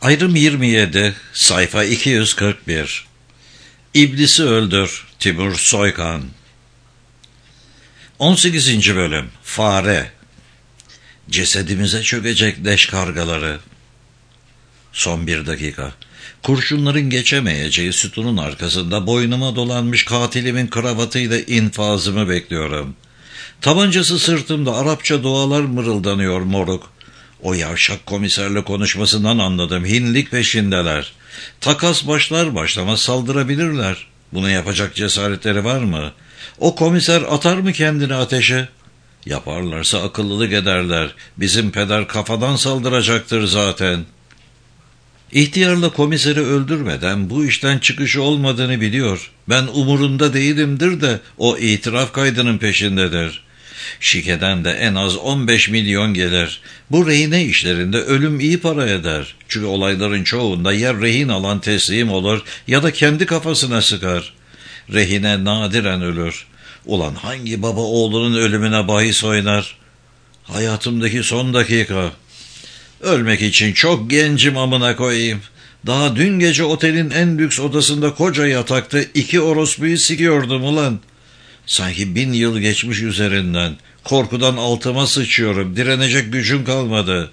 Ayrım 27, sayfa 241. İblisi öldür, Timur Soykan. 18. bölüm. Fare. Cesedimize çökecek leş kargaları. Son 1 dakika. Kurşunların geçemeyeceği sütunun arkasında boynuma dolanmış katilimin kravatıyla infazımı bekliyorum. Tabancası sırtımda, Arapça dualar mırıldanıyor moruk. O yavşak komiserle konuşmasından anladım. Hinlik peşindeler. Takas başlar başlamaz saldırabilirler. Bunu yapacak cesaretleri var mı? O komiser atar mı kendini ateşe? Yaparlarsa akıllılık ederler. Bizim peder kafadan saldıracaktır zaten. İhtiyarla komiseri öldürmeden bu işten çıkışı olmadığını biliyor. Ben umurunda değilimdir de o itiraf kaydının peşindedir. Şikeden de en az 15 milyon gelir. Bu rehine işlerinde ölüm iyi para eder. Çünkü olayların çoğunda ya rehin alan teslim olur ya da kendi kafasına sıkar. Rehine nadiren ölür. Ulan hangi baba oğlunun ölümüne bahis oynar? Hayatımdaki son dakika. Ölmek için çok gencim amına koyayım. Daha dün gece otelin en lüks odasında koca yatakta 2 orospuyu sikiyordum ulan. Sanki 1000 yıl geçmiş üzerinden. Korkudan altıma sıçıyorum. Direnecek gücüm kalmadı.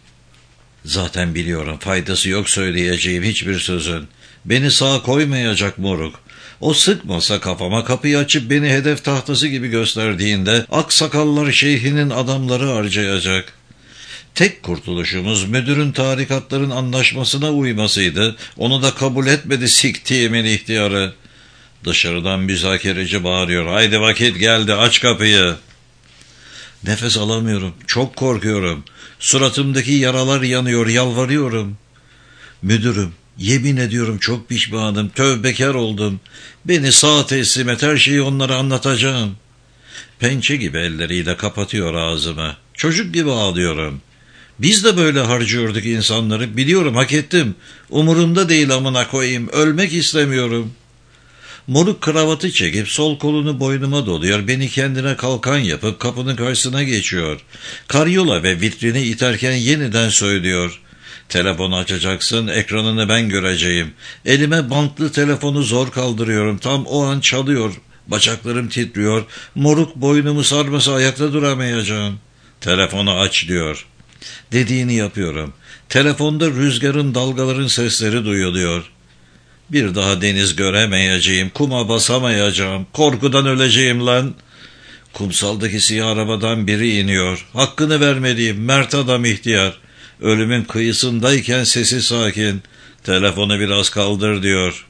Zaten biliyorum faydası yok söyleyeceğim hiçbir sözün. Beni sağ koymayacak moruk. O sıkmasa kafama kapıyı açıp beni hedef tahtası gibi gösterdiğinde aksakallar şeyhinin adamları harcayacak. Tek kurtuluşumuz müdürün tarikatların anlaşmasına uymasıydı. Onu da kabul etmedi siktiğimin ihtiyarı. Dışarıdan müzakereci bağırıyor. Haydi vakit geldi, aç kapıyı. Nefes alamıyorum. Çok korkuyorum. Suratımdaki yaralar yanıyor. Yalvarıyorum. Müdürüm, yemin ediyorum çok pişmanım. Tövbekar oldum. Beni sağ teslim et. Her şeyi onlara anlatacağım. Pençe gibi elleriyle kapatıyor ağzımı. Çocuk gibi ağlıyorum. Biz de böyle harcıyorduk insanları. Biliyorum, hak ettim. Umurumda değil amına koyayım. Ölmek istemiyorum. Moruk kravatı çekip sol kolunu boynuma doluyor. Beni kendine kalkan yapıp kapının karşısına geçiyor. Karyola ve vitrini iterken yeniden söylüyor. Telefonu açacaksın, ekranını ben göreceğim. Elime bantlı telefonu zor kaldırıyorum. Tam o an çalıyor. Bacaklarım titriyor. Moruk boynumu sarmasa ayakta duramayacağım. Telefonu aç diyor. Dediğini yapıyorum. Telefonda rüzgarın, dalgaların sesleri duyuluyor. Bir daha deniz göremeyeceğim, kuma basamayacağım, korkudan öleceğim lan. Kumsaldaki siyah arabadan biri iniyor. Hakkını vermeliyim, mert adam ihtiyar. Ölümün kıyısındayken sesi sakin. Telefonu biraz kaldır diyor.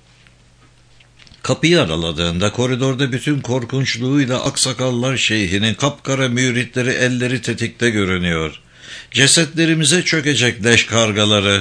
Kapıyı araladığında koridorda bütün korkunçluğuyla aksakallar şeyhinin kapkara müritleri elleri tetikte görünüyor. Cesetlerimize çökecek leş kargaları.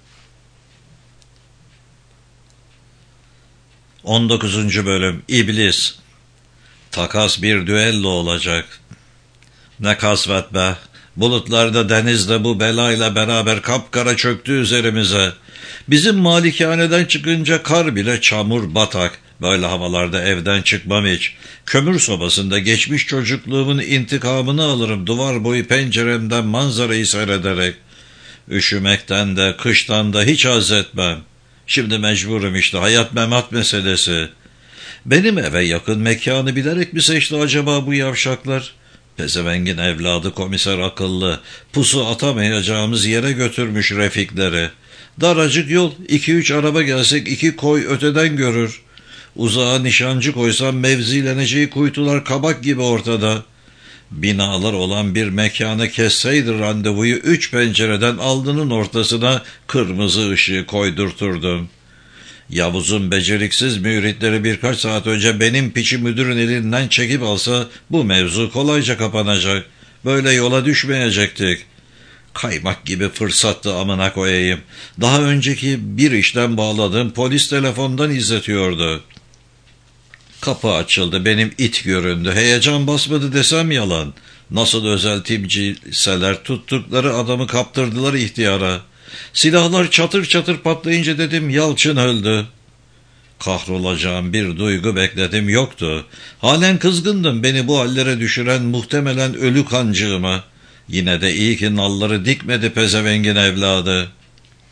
19. bölüm. İblis. Takas bir düello olacak. Ne kasvet be. Bulutlarda, denizde bu belayla beraber kapkara çöktü üzerimize. Bizim malikaneden çıkınca kar bile çamur batak. Böyle havalarda evden çıkmam hiç. Kömür sobasında geçmiş çocukluğumun intikamını alırım duvar boyu penceremden manzarayı seyrederek. Üşümekten de kıştan da hiç haz etmem. Şimdi mecburum işte, hayat memat meselesi. Benim eve yakın mekanı bilerek mi seçti acaba bu yavşaklar? Pezevengin evladı komiser akıllı. Pusu atamayacağımız yere götürmüş refikleri. Daracık yol, 2-3 araba gelsek 2 koy öteden görür. Uzağa nişancı koysam mevzileneceği kuytular kabak gibi ortada. Binalar olan bir mekana kesseydi randevuyu 3 pencereden alnının ortasına kırmızı ışığı koydurturdum. Yavuz'un beceriksiz müritleri birkaç saat önce benim piçi müdürün elinden çekip alsa bu mevzu kolayca kapanacak. Böyle yola düşmeyecektik. Kaymak gibi fırsattı amına koyayım. Daha önceki bir işten bağladığım polis telefondan izletiyordu. Kapı açıldı, benim it göründü. Heyecan basmadı desem yalan. Nasıl özel timciseler tuttukları adamı kaptırdılar ihtiyara. Silahlar çatır çatır patlayınca dedim Yalçın öldü. Kahrolacağım bir duygu bekledim, yoktu. Halen kızgındım beni bu hallere düşüren muhtemelen ölü kancığıma. Yine de iyi ki nalları dikmedi pezevengin evladı.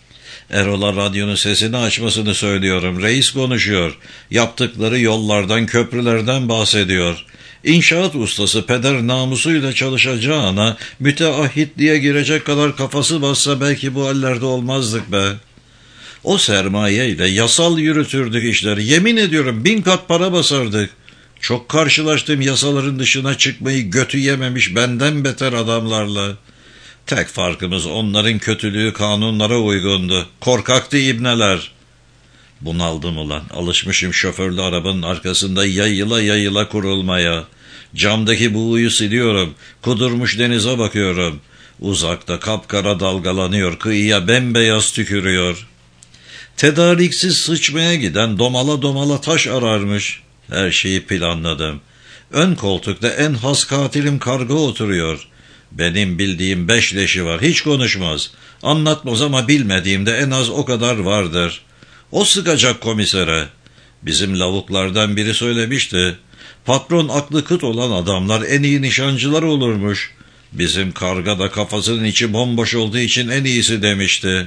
Erol'a radyonun sesini açmasını söylüyorum. Reis konuşuyor. Yaptıkları yollardan, köprülerden bahsediyor. İnşaat ustası peder namusuyla çalışacağına müteahhitliğe girecek kadar kafası bassa belki bu hallerde olmazdık be. O sermayeyle yasal yürütürdük işleri. Yemin ediyorum 1000 kat para basardık. Çok karşılaştım yasaların dışına çıkmayı götü yememiş benden beter adamlarla. Tek farkımız onların kötülüğü kanunlara uygundu. Korkaktı ibneler. Bunaldım ulan. Alışmışım şoförlü arabanın arkasında yayıla yayıla kurulmaya. Camdaki buğuyu siliyorum. Kudurmuş denize bakıyorum. Uzakta kapkara dalgalanıyor. Kıyıya bembeyaz tükürüyor. Tedariksiz sıçmaya giden domala domala taş ararmış. Her şeyi planladım. Ön koltukta en has katilim karga oturuyor. Benim bildiğim 5 leşi var. Hiç konuşmaz. Anlatmaz ama bilmediğimde en az o kadar vardır. O sıkacak komisere. Bizim lavuklardan biri söylemişti. Patron aklı kıt olan adamlar en iyi nişancılar olurmuş. Bizim karga da kafasının içi bomboş olduğu için en iyisi demişti.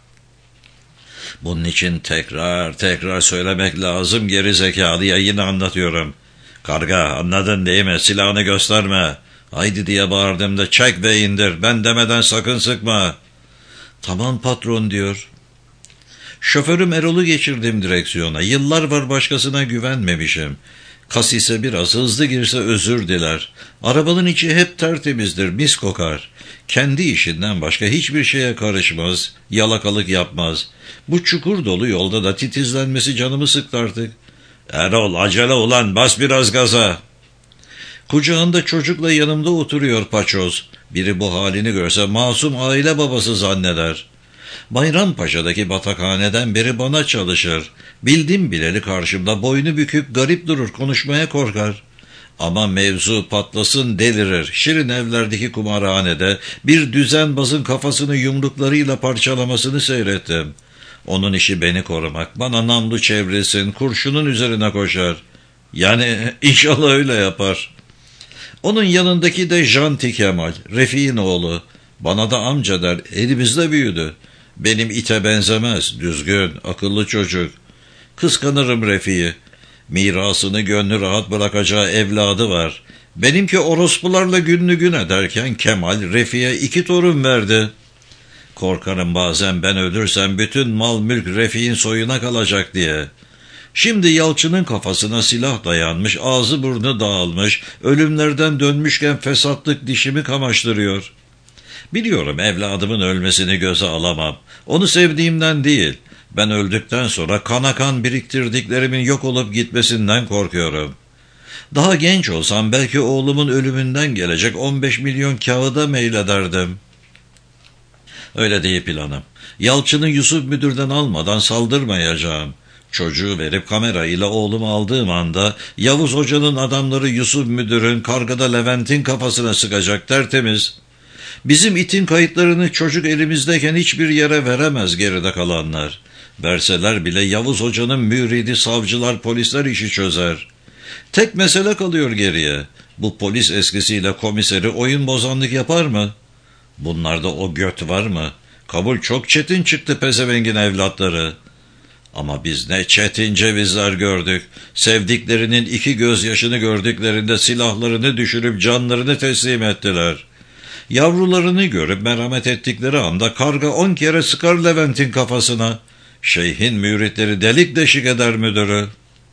Bunun için tekrar söylemek lazım geri zekalıya yine anlatıyorum. Karga anladın değil mi? Silahını gösterme. Haydi diye bağırdığımda çek ve indir. Ben demeden sakın sıkma. Tamam patron diyor. Şoförüm Erol'u geçirdim direksiyona. Yıllar var başkasına güvenmemişim. Kasise biraz hızlı girse özür diler. Arabanın içi hep tertemizdir, mis kokar. Kendi işinden başka hiçbir şeye karışmaz, yalakalık yapmaz. Bu çukur dolu yolda da titizlenmesi canımı sıktı artık. Erol acele ulan bas biraz gaza. Kucağında çocukla yanımda oturuyor paçoz. Biri bu halini görse masum aile babası zanneder. Bayrampaşa'daki batakhaneden biri bana çalışır. Bildim bileli karşımda boynu bükük garip durur, konuşmaya korkar. Ama mevzu patlasın delirir. Şirin evlerdeki kumarhanede bir düzenbazın kafasını yumruklarıyla parçalamasını seyrettim. Onun işi beni korumak. Bana namlu çevrilsin, kurşunun üzerine koşar. Yani inşallah öyle yapar. Onun yanındaki de Janti Kemal, Refik'in oğlu. Bana da amca der, elimizde büyüdü. Benim ite benzemez, düzgün, akıllı çocuk. Kıskanırım Refik'i. Mirasını gönlü rahat bırakacağı evladı var. Benimki orospularla günlü gün ederken Kemal Refik'e 2 torun verdi. Korkarım bazen ben ölürsem bütün mal mülk Refik'in soyuna kalacak diye. Şimdi Yalçın'ın kafasına silah dayanmış, ağzı burnu dağılmış, ölümlerden dönmüşken fesatlık dişimi kamaştırıyor. Biliyorum evladımın ölmesini göze alamam. Onu sevdiğimden değil. Ben öldükten sonra kana kan biriktirdiklerimin yok olup gitmesinden korkuyorum. Daha genç olsam belki oğlumun ölümünden gelecek 15 milyon kağıda meylederdim. Öyle değil planım. Yalçın'ı Yusuf müdürden almadan saldırmayacağım. Çocuğu verip kamerayla oğlumu aldığım anda Yavuz Hoca'nın adamları Yusuf müdürün kargada Levent'in kafasına sıkacak tertemiz. Bizim itin kayıtlarını çocuk elimizdeyken hiçbir yere veremez geride kalanlar. Verseler bile Yavuz Hoca'nın müridi savcılar polisler işi çözer. Tek mesele kalıyor geriye. Bu polis eskisiyle komiseri oyun bozanlık yapar mı? Bunlarda o göt var mı? Kabul çok çetin çıktı pezevengin evlatları. Ama biz ne çetin cevizler gördük. Sevdiklerinin 2 gözyaşını gördüklerinde silahlarını düşürüp canlarını teslim ettiler. Yavrularını görüp merhamet ettikleri anda karga 10 kere sıkar Levent'in kafasına. Şeyhin müritleri delik deşik eder müdürü.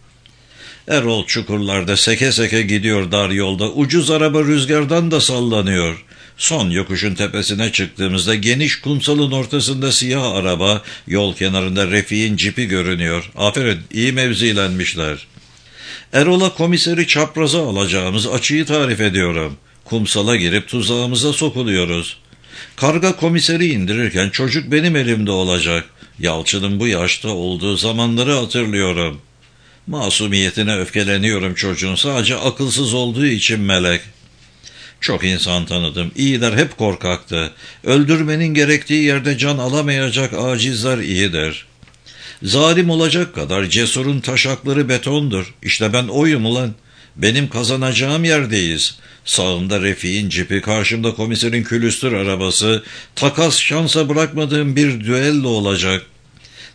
Erol çukurlarda seke seke gidiyor dar yolda. Ucuz araba rüzgardan da sallanıyor. Son yokuşun tepesine çıktığımızda geniş kumsalın ortasında siyah araba, yol kenarında Refik'in cipi görünüyor. Aferin, iyi mevzilenmişler. Erol'a komiseri çapraza alacağımız açıyı tarif ediyorum. Kumsala girip tuzağımıza sokuluyoruz. Karga komiseri indirirken çocuk benim elimde olacak. Yalçın'ın bu yaşta olduğu zamanları hatırlıyorum. Masumiyetine öfkeleniyorum çocuğun, sadece akılsız olduğu için melek. Çok insan tanıdım, iyiler hep korkaktı. Öldürmenin gerektiği yerde can alamayacak acizler iyidir. Zalim olacak kadar cesurun taşakları betondur. İşte ben oyum ulan. Benim kazanacağım yerdeyiz. Sağımda Refik'in cipi, karşımda komiserin külüstür arabası, takas şansa bırakmadığım bir düello olacak.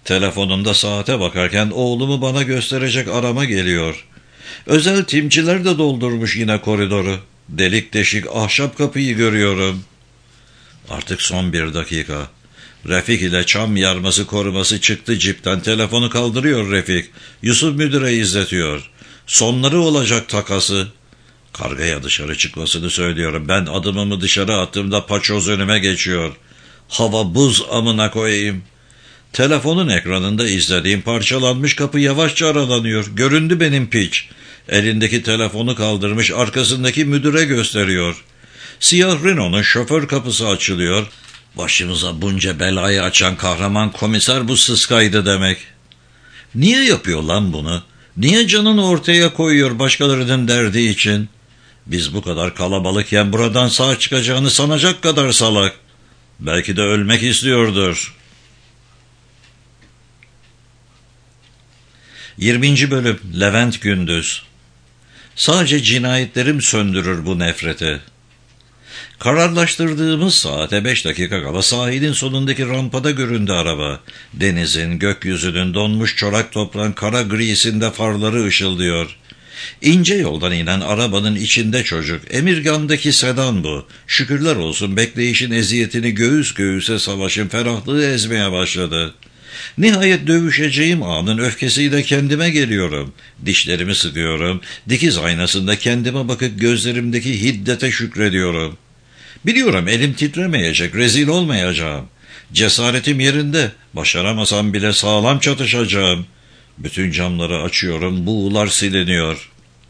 Telefonumda saate bakarken oğlumu bana gösterecek arama geliyor. Özel timciler de doldurmuş yine koridoru. Delik deşik ahşap kapıyı görüyorum. Artık son 1 dakika. Refik ile çam yarması koruması çıktı cipten. Telefonu kaldırıyor Refik. Yusuf müdüre izletiyor. Sonları olacak takası. Kargaya dışarı çıkmasını söylüyorum. Ben adımımı dışarı attığımda paçoz önüme geçiyor. Hava buz amına koyayım. Telefonun ekranında izlediğim parçalanmış kapı yavaşça aralanıyor. Göründü benim piç. Elindeki telefonu kaldırmış, arkasındaki müdüre gösteriyor. Siyah Renault'un şoför kapısı açılıyor. Başımıza bunca belayı açan kahraman komiser bu sıskaydı demek. Niye yapıyor lan bunu? Niye canını ortaya koyuyor başkalarının derdi için? Biz bu kadar kalabalıkken buradan sağ çıkacağını sanacak kadar salak. Belki de ölmek istiyordur. 20. Bölüm Levent Gündüz. Sadece cinayetlerim söndürür bu nefreti. Kararlaştırdığımız saate 5 dakika kala sahilin sonundaki rampada göründü araba. Denizin, gökyüzünün donmuş çorak toprağın kara grisinde farları ışıldıyor. İnce yoldan inen arabanın içinde çocuk. Emirgan'daki sedan bu. Şükürler olsun bekleyişin eziyetini göğüs göğüse savaşın ferahlığı ezmeye başladı. Nihayet dövüşeceğim anın öfkesiyle kendime geliyorum. Dişlerimi sıkıyorum. Dikiz aynasında kendime bakıp gözlerimdeki hiddete şükrediyorum. Biliyorum elim titremeyecek, rezil olmayacağım. Cesaretim yerinde, başaramasam bile sağlam çatışacağım. Bütün camları açıyorum, buğular siliniyor.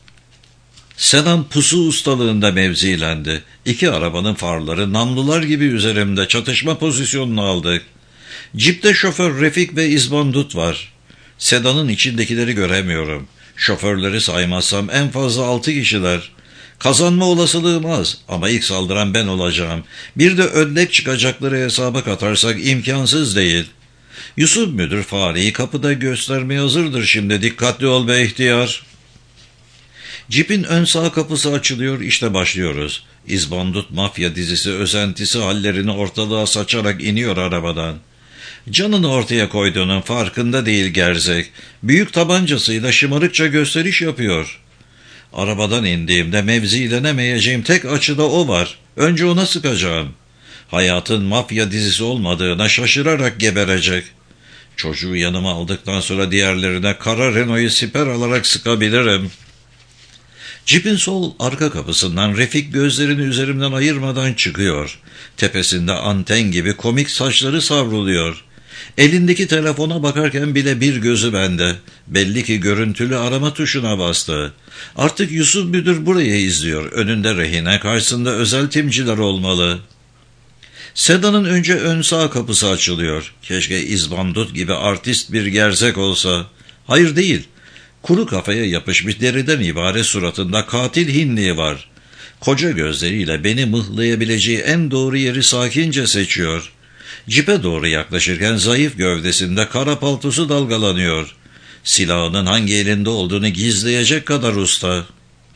Sedan pusu ustalığında mevzilendi. 2 arabanın farları namlular gibi üzerimde çatışma pozisyonunu aldık. Cipte şoför Refik ve İzbandut var. Sedanın içindekileri göremiyorum. Şoförleri saymazsam en fazla 6 kişiler. Kazanma olasılığım az ama ilk saldıran ben olacağım. Bir de ödlek çıkacakları hesaba katarsak imkansız değil. Yusuf müdür fareyi kapıda göstermeye hazırdır şimdi. Dikkatli ol be ihtiyar. Cipin ön sağ kapısı açılıyor, işte başlıyoruz. İzbandut mafya dizisi özentisi hallerini ortalığa saçarak iniyor arabadan. Canını ortaya koyduğunun farkında değil gerzek. Büyük tabancasıyla şımarıkça gösteriş yapıyor. Arabadan indiğimde mevzilenemeyeceğim tek açıda o var. Önce ona sıkacağım. Hayatın mafya dizisi olmadığına şaşırarak geberecek. Çocuğu yanıma aldıktan sonra diğerlerine kara Renault'u siper alarak sıkabilirim. Cipin sol arka kapısından Refik gözlerini üzerimden ayırmadan çıkıyor. Tepesinde anten gibi komik saçları savruluyor. Elindeki telefona bakarken bile bir gözü bende. Belli ki görüntülü arama tuşuna bastı. Artık Yusuf müdür burayı izliyor. Önünde rehine, karşısında özel timciler olmalı. Sedanın önce ön sağ kapısı açılıyor. Keşke İzbandut gibi artist bir gerzek olsa. Hayır değil. Kuru kafaya yapışmış deriden ibaret suratında katil hinliği var. Koca gözleriyle beni mıhlayabileceği en doğru yeri sakince seçiyor. Cipe doğru yaklaşırken zayıf gövdesinde kara paltosu dalgalanıyor. Silahının hangi elinde olduğunu gizleyecek kadar usta.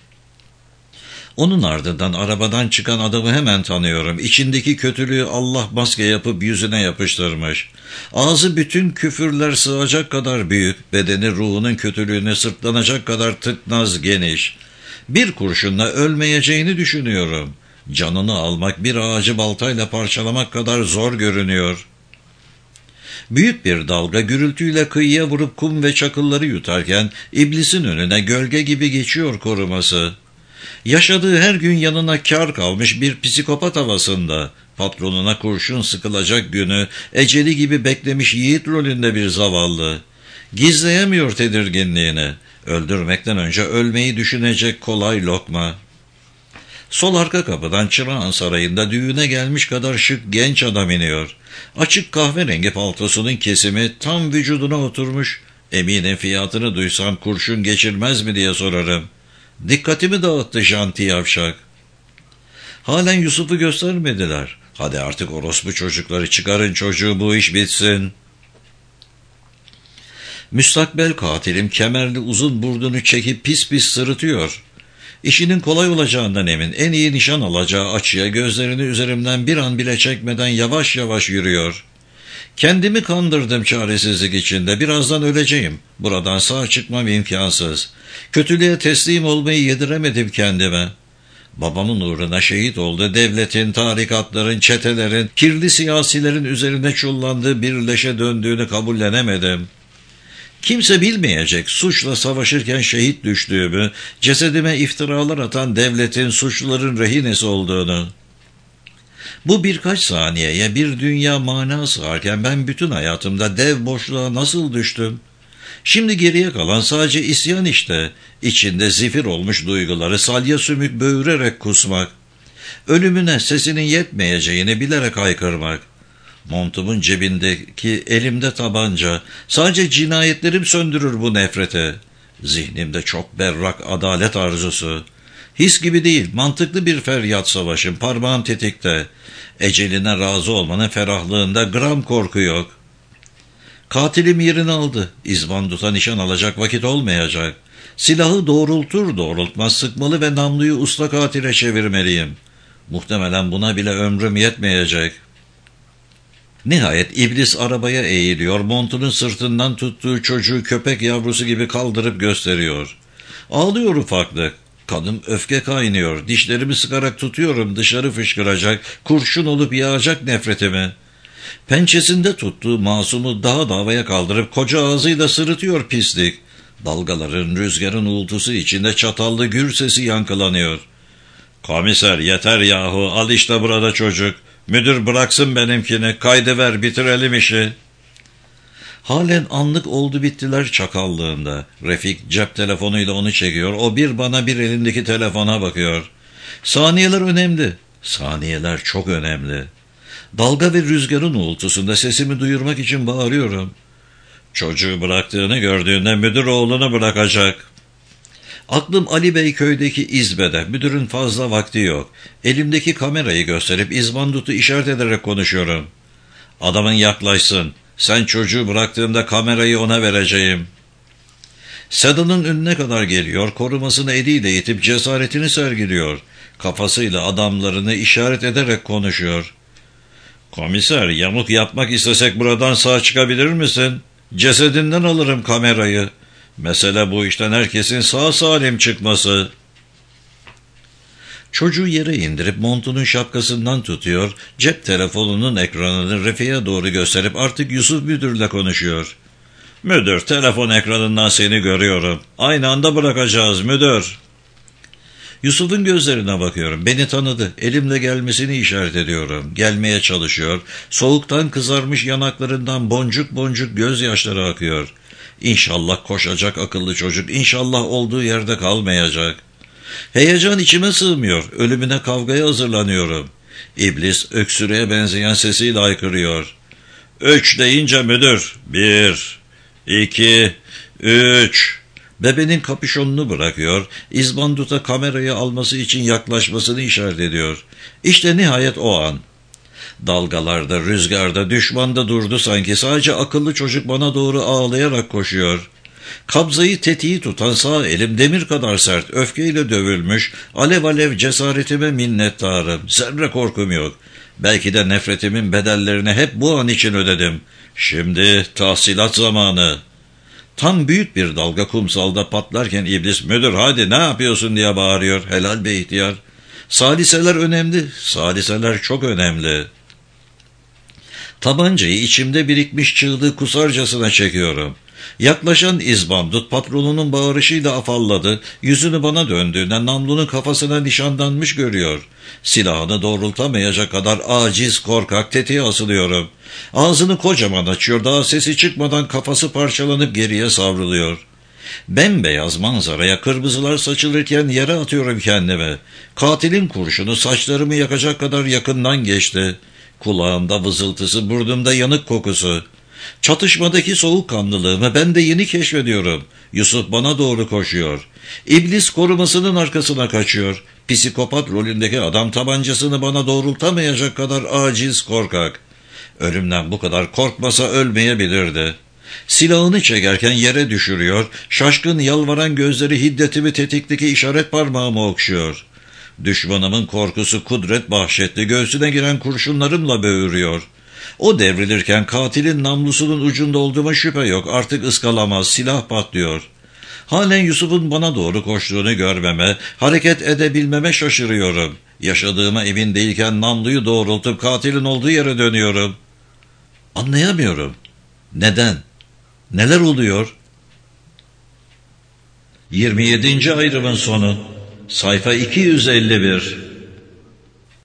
Onun ardından arabadan çıkan adamı hemen tanıyorum. İçindeki kötülüğü Allah maske yapıp yüzüne yapıştırmış. Ağzı bütün küfürler sığacak kadar büyük, bedeni ruhunun kötülüğüne sırtlanacak kadar tıknaz geniş. Bir kurşunla ölmeyeceğini düşünüyorum. Canını almak bir ağacı baltayla parçalamak kadar zor görünüyor. Büyük bir dalga gürültüyle kıyıya vurup kum ve çakılları yutarken iblisin önüne gölge gibi geçiyor koruması. Yaşadığı her gün yanına kâr kalmış bir psikopat havasında, patronuna kurşun sıkılacak günü eceli gibi beklemiş yiğit rolünde bir zavallı. Gizleyemiyor tedirginliğini. Öldürmekten önce ölmeyi düşünecek kolay lokma. Sol arka kapıdan Çırağan Sarayı'nda düğüne gelmiş kadar şık genç adam iniyor. Açık kahverengi paltosunun kesimi tam vücuduna oturmuş. Eminim fiyatını duysam kurşun geçirmez mi diye sorarım. Dikkatimi dağıttı janti yavşak. Halen Yusuf'u göstermediler. Hadi artık orospu çocukları çıkarın çocuğu, bu iş bitsin. Müstakbel katilim kemerli uzun burnunu çekip pis pis sırıtıyor. İşinin kolay olacağından emin, en iyi nişan alacağı açıya gözlerini üzerimden bir an bile çekmeden yavaş yavaş yürüyor. Kendimi kandırdım çaresizlik içinde. Birazdan öleceğim. Buradan sağ çıkmam imkansız. Kötülüğe teslim olmayı yediremedim kendime. Babamın uğruna şehit oldu. Devletin, tarikatların, çetelerin, kirli siyasilerin üzerine çullandığı bir leşe döndüğünü kabullenemedim. Kimse bilmeyecek suçla savaşırken şehit düştüğümü, cesedime iftiralar atan devletin, suçluların rehinesi olduğunu. Bu birkaç saniyeye bir dünya mana sığarken ben bütün hayatımda dev boşluğa nasıl düştüm? Şimdi geriye kalan sadece isyan işte. İçinde zifir olmuş duyguları salya sümük böğürerek kusmak. Ölümüne sesinin yetmeyeceğini bilerek haykırmak. Montumun cebindeki elimde tabanca. Sadece cinayetlerim söndürür bu nefreti. Zihnimde çok berrak adalet arzusu. His gibi değil, mantıklı bir feryat savaşım. Parmağım tetikte. Eceline razı olmanın ferahlığında gram korku yok. Katilim yerini aldı. İzbandut'a nişan alacak vakit olmayacak. Silahı doğrultur doğrultmaz sıkmalı ve namluyu usta katile çevirmeliyim. Muhtemelen buna bile ömrüm yetmeyecek. Nihayet iblis arabaya eğiliyor, montunun sırtından tuttuğu çocuğu köpek yavrusu gibi kaldırıp gösteriyor. Ağlıyor ufaklık. Kanım öfke kaynıyor. Dişlerimi sıkarak tutuyorum, dışarı fışkıracak, kurşun olup yağacak nefretimi. Pençesinde tuttuğu masumu daha da havaya kaldırıp koca ağzıyla sırıtıyor pislik. Dalgaların, rüzgarın uğultusu içinde çatallı gür sesi yankılanıyor. "Komiser yeter yahu, al işte burada çocuk. Müdür bıraksın benimkini, kaydıver bitirelim işi." Halen anlık oldu bittiler çakallığında. Refik cep telefonuyla onu çekiyor. O bir bana bir elindeki telefona bakıyor. Saniyeler önemli. Saniyeler çok önemli. Dalga ve rüzgarın uğultusunda sesimi duyurmak için bağırıyorum. Çocuğu bıraktığını gördüğünde müdür oğlunu bırakacak. Aklım Ali Bey köydeki izbede. Müdürün fazla vakti yok. Elimdeki kamerayı gösterip izbandutu işaret ederek konuşuyorum. "Adamın yaklaşsın. Sen çocuğu bıraktığında kamerayı ona vereceğim." Sedanın önüne kadar geliyor, korumasını eliyle itip cesaretini sergiliyor. Kafasıyla adamlarını işaret ederek konuşuyor. "Komiser, yamuk yapmak istesek buradan sağ çıkabilir misin? Cesedinden alırım kamerayı. Mesele bu işten herkesin sağ salim çıkması." Çocuğu yere indirip montunun şapkasından tutuyor, cep telefonunun ekranını Refik'e doğru gösterip artık Yusuf müdürle konuşuyor. "Müdür, telefon ekranından seni görüyorum. Aynı anda bırakacağız müdür." Yusuf'un gözlerine bakıyorum. Beni tanıdı. Elimle gelmesini işaret ediyorum. Gelmeye çalışıyor. Soğuktan kızarmış yanaklarından boncuk boncuk gözyaşları akıyor. İnşallah koşacak akıllı çocuk. İnşallah olduğu yerde kalmayacak. Heyecan içime sığmıyor. Ölümüne kavgaya hazırlanıyorum. İblis öksürüğe benzeyen sesiyle haykırıyor. "Üç deyince müdür. 1, 2, 3. Bebenin kapüşonunu bırakıyor, izbanduta kamerayı alması için yaklaşmasını işaret ediyor. İşte nihayet o an. Dalgalarda, rüzgarda, düşmanda durdu sanki. Sadece akıllı çocuk bana doğru ağlayarak koşuyor. Kabzayı tetiği tutan sağ elim demir kadar sert, öfkeyle dövülmüş, alev alev cesaretime minnettarım. Zerre korkum yok. Belki de nefretimin bedellerini hep bu an için ödedim. Şimdi tahsilat zamanı. Tam büyük bir dalga kumsalda patlarken iblis "Müdür hadi ne yapıyorsun?" diye bağırıyor. Helal be ihtiyar. Saliseler önemli. Saliseler çok önemli. Tabancayı içimde birikmiş çığlığı kusarcasına çekiyorum. Yaklaşan izbandut patronunun bağırışıyla afalladı. Yüzünü bana döndüğünde namlunun kafasına nişanlanmış görüyor. Silahını doğrultamayacak kadar aciz, korkak tetiğe asılıyorum. Ağzını kocaman açıyor. Daha sesi çıkmadan kafası parçalanıp geriye savruluyor. Bembeyaz manzaraya kırmızılar saçılırken yere atıyorum kendimi. Katilin kurşunu saçlarımı yakacak kadar yakından geçti. Kulağımda vızıltısı, burnumda yanık kokusu. Çatışmadaki soğukkanlılığımı ben de yeni keşfediyorum. Yusuf bana doğru koşuyor. İblis korumasının arkasına kaçıyor. Psikopat rolündeki adam tabancasını bana doğrultamayacak kadar aciz, korkak. Ölümden bu kadar korkmasa ölmeyebilirdi. Silahını çekerken yere düşürüyor, şaşkın yalvaran gözleri hiddetimi tetikteki işaret parmağımı okşuyor. Düşmanımın korkusu kudret bahşetti, göğsüne giren kurşunlarımla böğürüyor. O devrilirken katilin namlusunun ucunda olduğuma şüphe yok. Artık ıskalamaz, silah patlıyor. Halen Yusuf'un bana doğru koştuğunu görmeme, hareket edebilmeme şaşırıyorum. Yaşadığıma emin değilken namluyu doğrultup katilin olduğu yere dönüyorum. Anlayamıyorum. Neden? Neler oluyor? 27. ayrımın sonu. Sayfa 251.